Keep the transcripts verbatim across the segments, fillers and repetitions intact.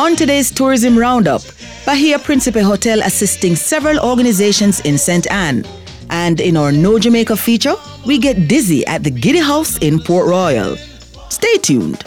On today's Tourism Roundup, Bahia Principe Hotel assisting several organizations in Saint Ann. And in our No Jamaica feature, we get dizzy at the Giddy House in Port Royal. Stay tuned.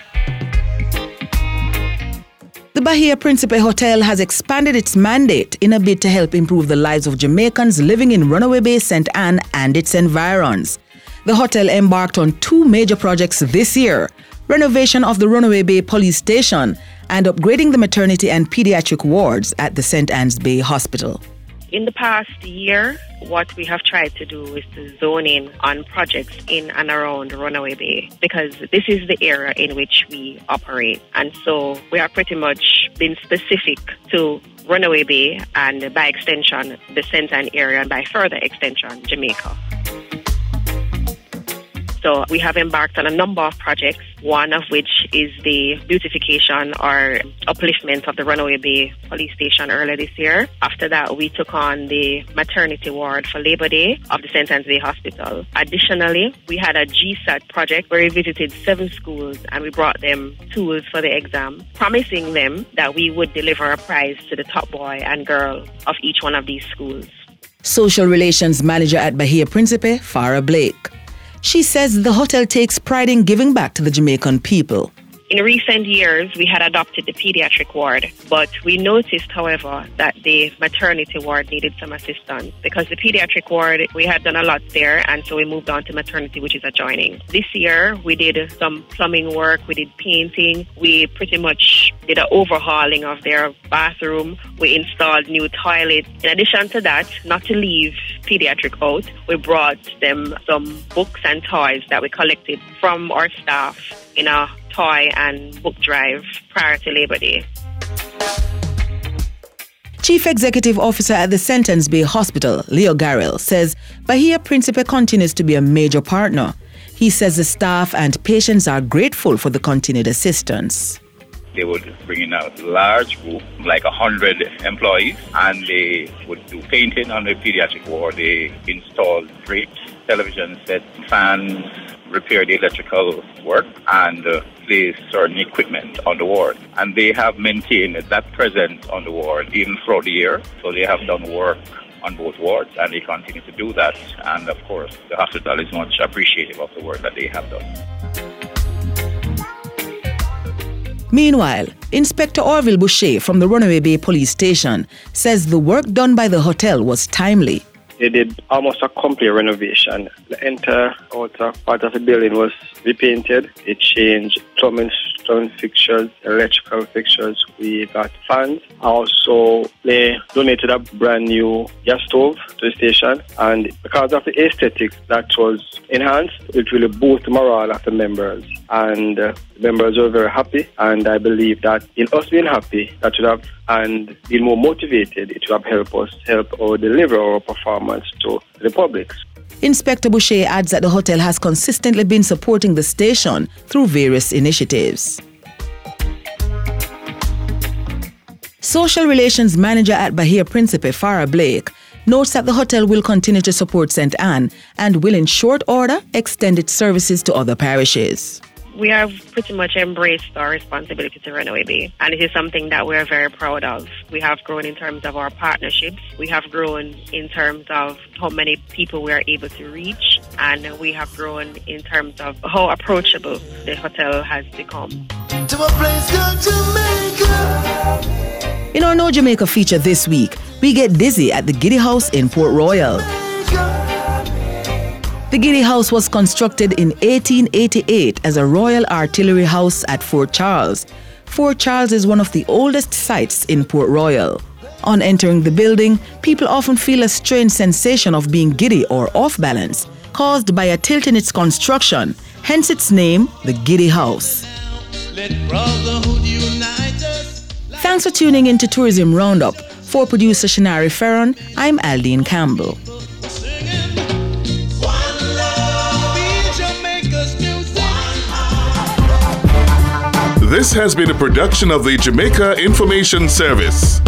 The Bahia Principe Hotel has expanded its mandate in a bid to help improve the lives of Jamaicans living in Runaway Bay, Saint Ann and its environs. The hotel embarked on two major projects this year: renovation of the Runaway Bay police station and upgrading the maternity and pediatric wards at the Saint Ann's Bay Hospital. In the past year, what we have tried to do is to zone in on projects in and around Runaway Bay, because this is the area in which we operate. And so we have pretty much been specific to Runaway Bay and by extension the Saint Ann area, and by further extension Jamaica. So we have embarked on a number of projects, one of which is the beautification or upliftment of the Runaway Bay police station earlier this year. After that, we took on the maternity ward for Labor Day of the Saint Ann's Bay Hospital. Additionally, we had a G SAT project where we visited seven schools and we brought them tools for the exam, promising them that we would deliver a prize to the top boy and girl of each one of these schools. Social Relations Manager at Bahia Principe, Farah Blake. She says the hotel takes pride in giving back to the Jamaican people. In recent years, we had adopted the pediatric ward, but we noticed, however, that the maternity ward needed some assistance because the pediatric ward, we had done a lot there, and so we moved on to maternity, which is adjoining. This year, we did some plumbing work, we did painting, we pretty much did an overhauling of their bathroom, we installed new toilets. In addition to that, not to leave pediatric out, we brought them some books and toys that we collected from our staff in a toy and book drive prior to Labor Day. Chief Executive Officer at the Saint Ann's Bay Hospital, Leo Garrell, says Bahia Principe continues to be a major partner. He says the staff and patients are grateful for the continued assistance. They would bring in a large group, like one hundred employees, and they would do painting on the pediatric ward. They installed drapes, television sets, fans, repair the electrical work, and uh, place certain equipment on the ward. And they have maintained that presence on the ward even throughout the year. So they have done work on both wards, and they continue to do that. And of course, the hospital is much appreciative of the work that they have done. Meanwhile, Inspector Orville Boucher from the Runaway Bay Police Station says the work done by the hotel was timely. They did almost a complete renovation. The entire outer part of the building was repainted. It changed plumbing, plumbing fixtures, electrical fixtures. We got fans. Also, they donated a brand new gas stove to the station. And because of the aesthetics that was enhanced, it really boosted the morale of the members. And uh, the members were very happy. And I believe that in us being happy, that should have and being more motivated, it will help us help or deliver our performance to the public. Inspector Boucher adds that the hotel has consistently been supporting the station through various initiatives. Social Relations Manager at Bahia Principe, Farah Blake, notes that the hotel will continue to support Saint Ann and will in short order extend its services to other parishes. We have pretty much embraced our responsibility to Runaway Bay, and it is something that we're very proud of. We have grown in terms of our partnerships. We have grown in terms of how many people we are able to reach, and we have grown in terms of how approachable the hotel has become. To a place called Jamaica. In our No Jamaica feature this week, we get dizzy at the Giddy House in Port Royal. The Giddy House was constructed in eighteen eighty-eight as a Royal Artillery House at Fort Charles. Fort Charles is one of the oldest sites in Port Royal. On entering the building, people often feel a strange sensation of being giddy or off balance, caused by a tilt in its construction, hence its name, the Giddy House. Let brotherhood unite us. Thanks for tuning in to Tourism Roundup. For producer Shinari Ferron, I'm Aldine Campbell. This has been a production of the Jamaica Information Service.